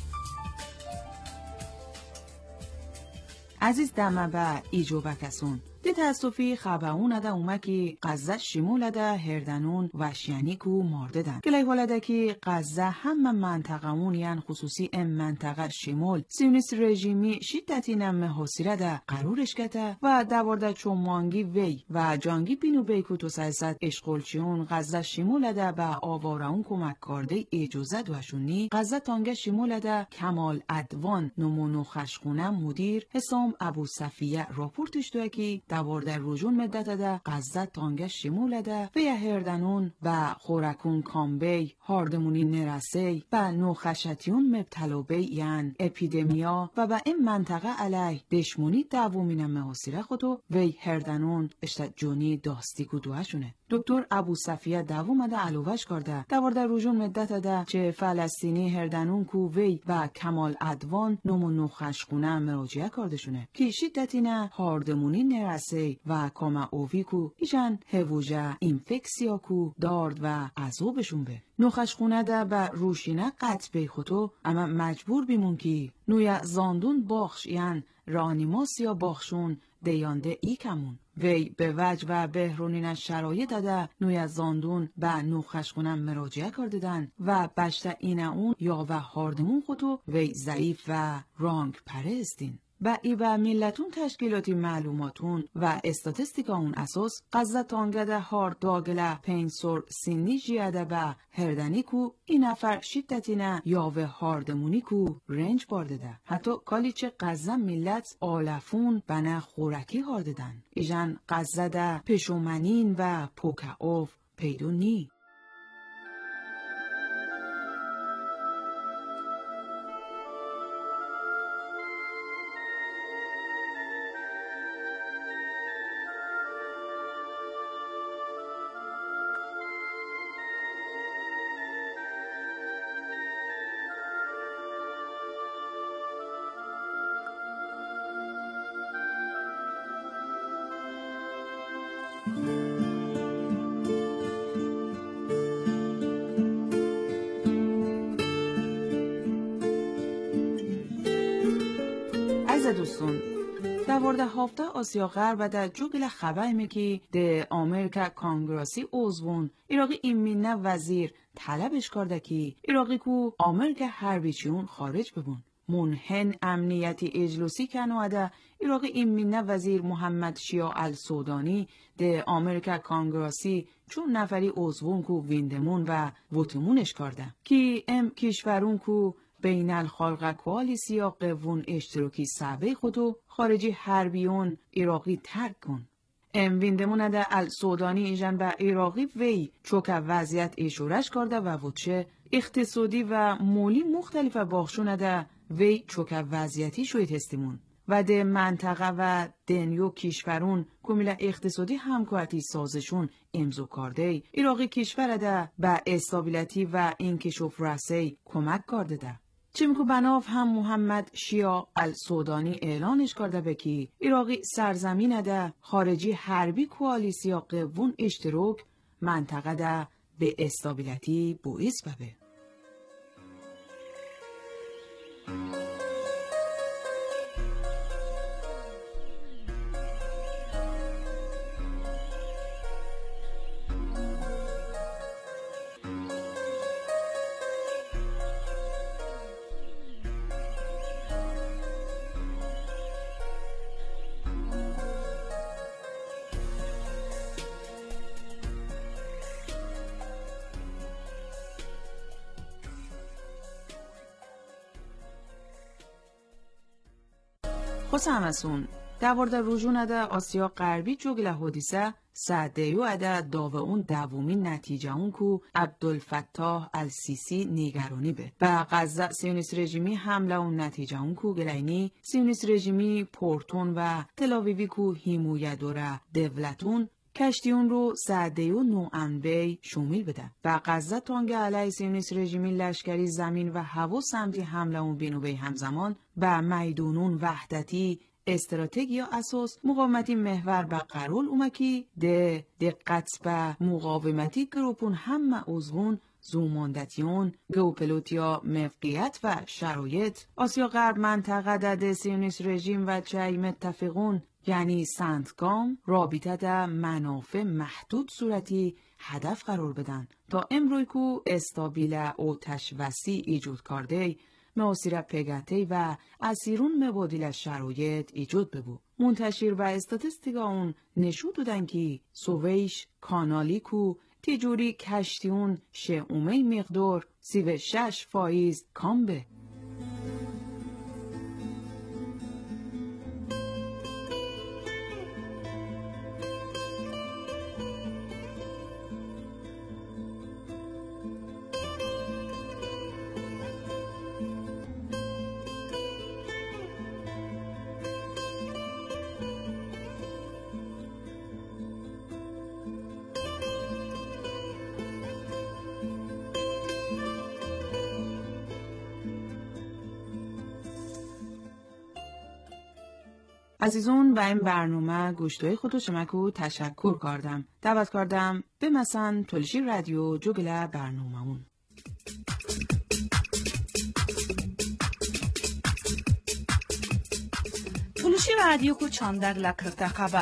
عزیز دمه و ایجو بکسون دی تاسفی خباون ده اومکی قزه شمول ده هردنون وشیانیکو مارده دن. گلی حالده که قزه هم منطقمون یعن خصوصی ام منطقه شمول سیونیست رژیمی شدتی نمه حسیره ده قرورش کته و دوارده چومانگی وی و جانگی بینو بیکو تو سایست اشغالچیون قزه شمول ده به آوارون کمک کرده اجازه دوشونی قزه تانگه شمول ده کمال ادوان نمونو خشخونه مدیر حسام ابو صفیه راپورتش دوه که دوارده روژون مدت ده قزه تانگه شمول ده و هردنون و خورکون کامبی هاردمونی نرسی و نوخشتیون مبتلوبی یعن اپیدمیا و به این منطقه علی دشمونی دوومین محاصره خودو وی هردنون اشتا جونی داستی کدوهشونه. دکتر ابو صفیه دووم ده علوهش کرده دوارده روژون مدت ده چه فلسطینی هردنون کو وی و کمال ادوان نمو نوخشخونه مراجعه کردشونه که شدتینه هاردمونی نرسی و کاما اووی کو ایجن هووژه اینفکسیا کو دارد و عذابشون به نوخشخونه ده به روشینه قطع بی خودو اما مجبور بیمون که نویا زاندون باخش یعن رانیماس یا باخشون دیانده ای کمون وی به وجه و بهرونین شرایط داده نوی زاندون به نوخشخونم مراجعه کردن و بشت اینه اون یا و هاردمون خودو وی ضعیف و رانگ پرستین. و ای و ملتون تشکیلاتی معلوماتون و استاتستیکا اون اساس قزه تانگده هارد داگله پینسور سینی جیاده به هردنی کو این نفر شدتینه یا و هاردمونی کو رنج بارده ده. حتی کالی چه قزه ملت آلفون بنه خورکی هارده دن. ایجن قزه ده پشومنین و پوکه اوف پیدو نی. دوستون دوارده هفته آسیا غرب ده جوگل خبر میکی ده آمریکا کانگراسی اوزون ایراقی ایمینه وزیر طلبش کرده که ایراقی کو آمریکا هربیچیون خارج ببون. منحن امنیتی اجلوسی کنواده ایراقی ایمینه وزیر محمد شیع السودانی ده آمریکا کانگراسی چون نفری اوزون کو ویندمون و ووتمونش کرده که ام کشورون کو بین الخلق کوالیسیا قوون اشتراکی سعبه خودو خارجی حربیون ایراقی ترک کن. ام ویندمون ده السودانی ایجن به ایراقی وی چوک وضعیت ایشورش کرده و وچه اقتصادی و مولی مختلف باخشون ده وی چوک وضعیتی شوی تستیمون و ده منطقه و دنیو کشورون کمیل اقتصادی همکارتی سازشون امضا کرده ایراقی کشور ده به استابیلیتی و انکشاف رسی کمک کرده ده. چیمکو بناف هم محمد شیع السودانی اعلانش کرده به که ایراقی سرزمین ده خارجی حربی کوالیسیا قوون اشتراک منطقه ده به استابیلیتی باعث ببه. خوص همسون دوارده روژون ده آسیا غربی جوگل حدیثه سعدیو اده داوه اون دوومین نتیجه اون کو عبدالفتاح السیسی نیگرانی به با غزه سیونیست رژیمی حمله اون نتیجه اون کو گلینی سیونیست رژیمی پورتون و تلاویوی کو هیمویه دوره دولتون کشتیون رو سعدیو نوعنبی شومیل بده. و غزه تانگه علیه سیونیست رژیمی لشکری زمین و هوا سمتی حمله اون بینوبی همزمان و میدونون وحدتی استراتژیا اساس مقاومتی محور به قرول اومکی ده دقت به مقاومتی گروپون هم عضوون زوماندتیون، گوپلوتیا موقعیت و شرایط، آسیا غرب منطقه ده سیونیست رژیم و جای متفقون یعنی سنتگام رابطه ده منافع محدود صورتی هدف قرار بدن تا امروی کو استابیله او تشوسی ایجود کرده موسیره پگته و اسیرون مبادل شرایط ایجود ببو. منتشر و استاتستیکا اون نشون دادن که سویش کانالی کو تیجوری کشتیون شعومه مقدار سی و شش فایز کام به. عزیزون و این برنامه گوشتوی خودو شمکو تشکر کردم. دعوت کردم به مثلا تلشی رادیو جوگل برنامه اون. تلشی رادیو کو چاندر لکرته خبر.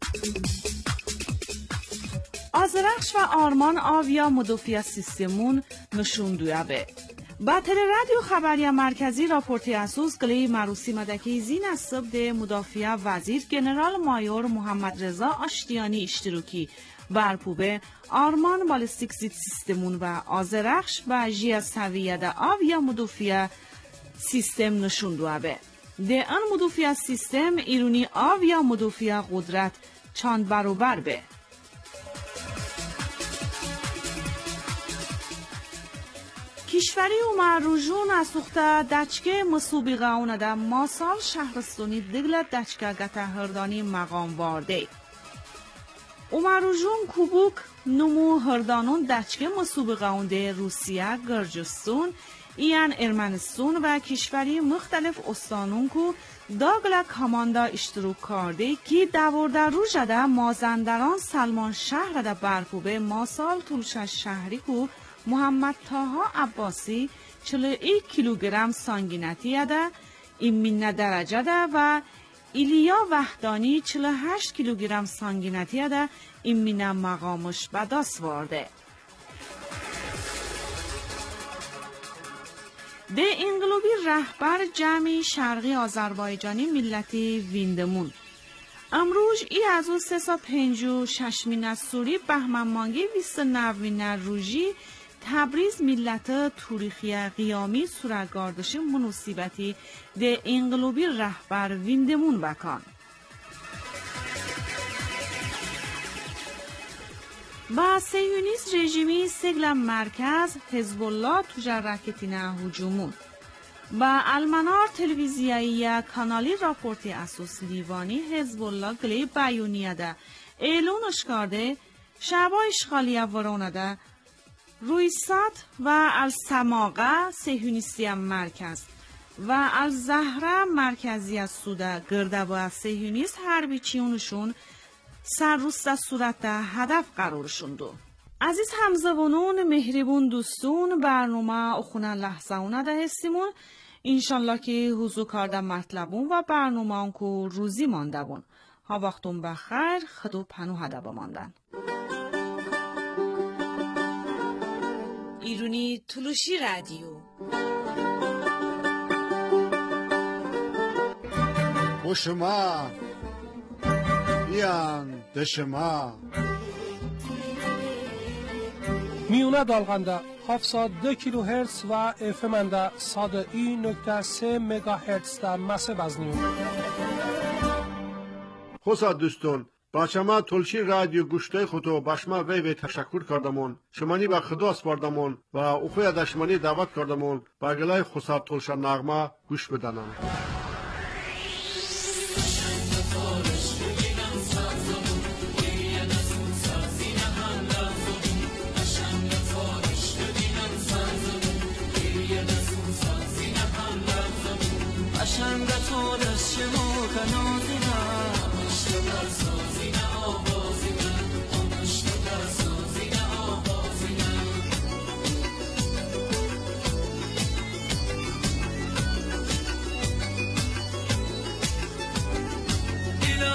آزرخش و آرمان آویا مدافع سیستمون نشون دویا به. با تل رادیو خبری مرکزی راپورتی اسوس گلی مروسی مدکی زین از سبد مدافع وزیر جنرال مایور محمد رضا آشتیانی اشتراکی برپوبه آرمان بالستیک زید سیستمون و آزرخش و جیا سویه ده آو یا مدافع سیستم نشون دوه به. ده ان مدافع سیستم ایرونی آو یا مدافع قدرت چند برابر به. کشوری و معروجون از سخته دچکه مسوبیقه اونه ده ماسال شهرستونی دگل دچکه گته هردانی مقام وارده. و معروجون کوبوک نمو هردانون دچکه مسوبیقه اونه روسیه، گرجستان، ایان ارمنستان و کشوری مختلف استانون کو داگل کاماندا اشتراک کرده که دوارده روژه ده مازندران سلمان شهر ده برپوبه ماسال طولش شهری کو محمد طاها عباسی چهل و یک کیلوگرم سانگینتی ده ایمین درجه ده و ایلیا وحدانی چهل و هشت کیلوگرم سانگینتی ده ایمین مقامش بداس وارده. ده انقلابی رهبر جمعی شرقی آذربایجانی ملتی ویندمون امروز ای از او سه سا پنج و ششمین از سوری بهمن مانگی ویست نوین روژی تبریز ملت تاریخی قیامی سورگاردش مناسبتی ده انقلابی رهبر ویندمون بکن. با سیونیست رژیمی سگل مرکز حزب الله توجه رکتینه هجومون. با المنار تلویزیایی کانالی راپورتی اساس لیوانی حزب الله گلی بیانیه ده اعلانش کرده شبا اشغالیه ورانه ده روی سات و از سماقه سیهونیستی مرکز و از زهره مرکزی از سوده گرده با سیهونیست حربی چیونشون سر روست از صورت ده هدف قرارشون دو. عزیز همزبانون مهربون دوستون برنامه اخونه لحظه اونه ده هستیمون انشالله که حضور کارده مطلبون و برنامه اون که روزی مانده بون. ها وقتون بخیر خدو پنو هده بماندن. ایرونی تلوشی رادیو خوشما بیان دشما میونه دالغنده هفتصد و دو کیلو هرتز و اف منده صد و یک نکته سه مگا هرتز در مسه بزنیم. خوشا دوستون بچما تلشی رادیو گوشتای خودو باشما وی وی تشکر کردمون شمانی با خدا سپاردمون و اوخوی دشمانی دعوت کردمون با گلای خوشا تلش نغمه گوش بدنم.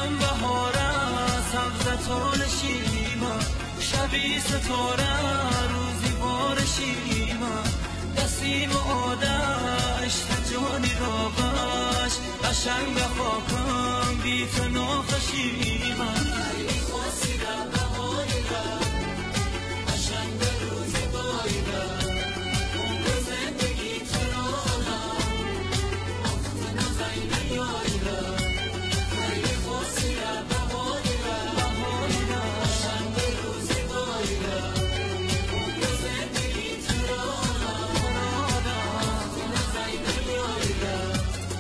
دلم بهاره سبز تالشیما شبی ستاره روزی بارشیما دستیم آدش جانی را باش قشنگ خاکم بی تو ناخشیما خیلی خواسی در بهاری را قشنگ روزی باری را عمر زندگی تو را آخت نزین یاری را خیلی خواسی در بهاری را بهاری را قشنگ روزی باری را عمر زندگی تو را آخت نزین یاری را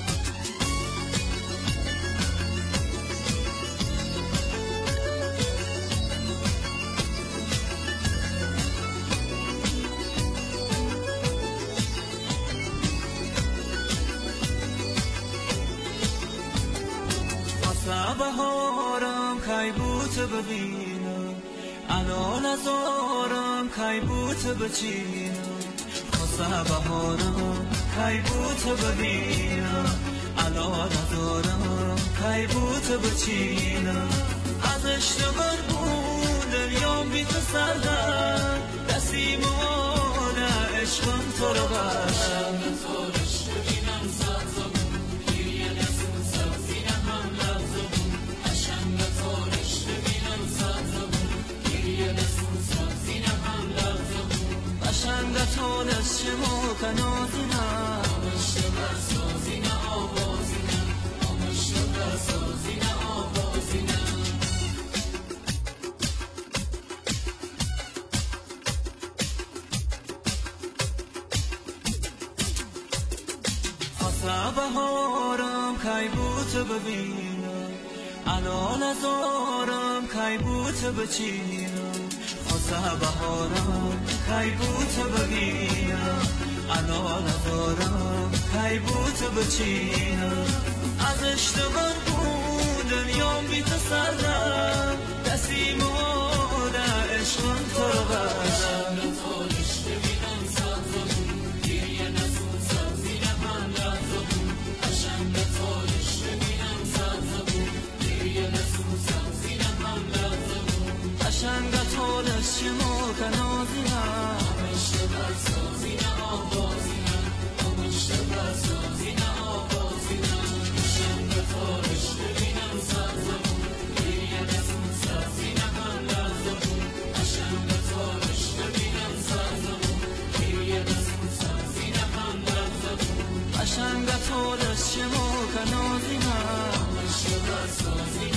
بهارم کی بوت ببینم الان ازارم کی بوت بچینم خواستم بهارم کی بوت ببینم الان ازارم کی بوت بچینم از اشتغال بود دلیام بی تو سردم دستی ماله عشقم تو رو بردم قشنگ از شما کنازینا آمشت بر سازینا آوازینا آمشت بر سازینا آوازینا خواستم بهارم کی بوت ببینم الان ازارم کی بوت بچینم خواستم بهارم کی بوت ببینم الان ندارم کی بوت بچینم از اشتغال بود دنیام بی تو سردم دستی ماده عشقم تو رو بردم تالش ببینم سبزمون گریه نسون سبزی نمن لحظمون قشنگ تالش ببینم سبزمون گریه نسون سبزی نمن لحظمون قشنگ تالش شما کنازینا آمشت بر سازینا آوازینا آمشت بر سازینا آوازینا قشنگ تالش ببینم سبزمون گریه نسون سبزی نمن لحظمون قشنگ تالش ببینم سبزمون گریه نسون سبزی نمن لحظمون قشنگ تالش شما کنازینا آمشت بر سازینا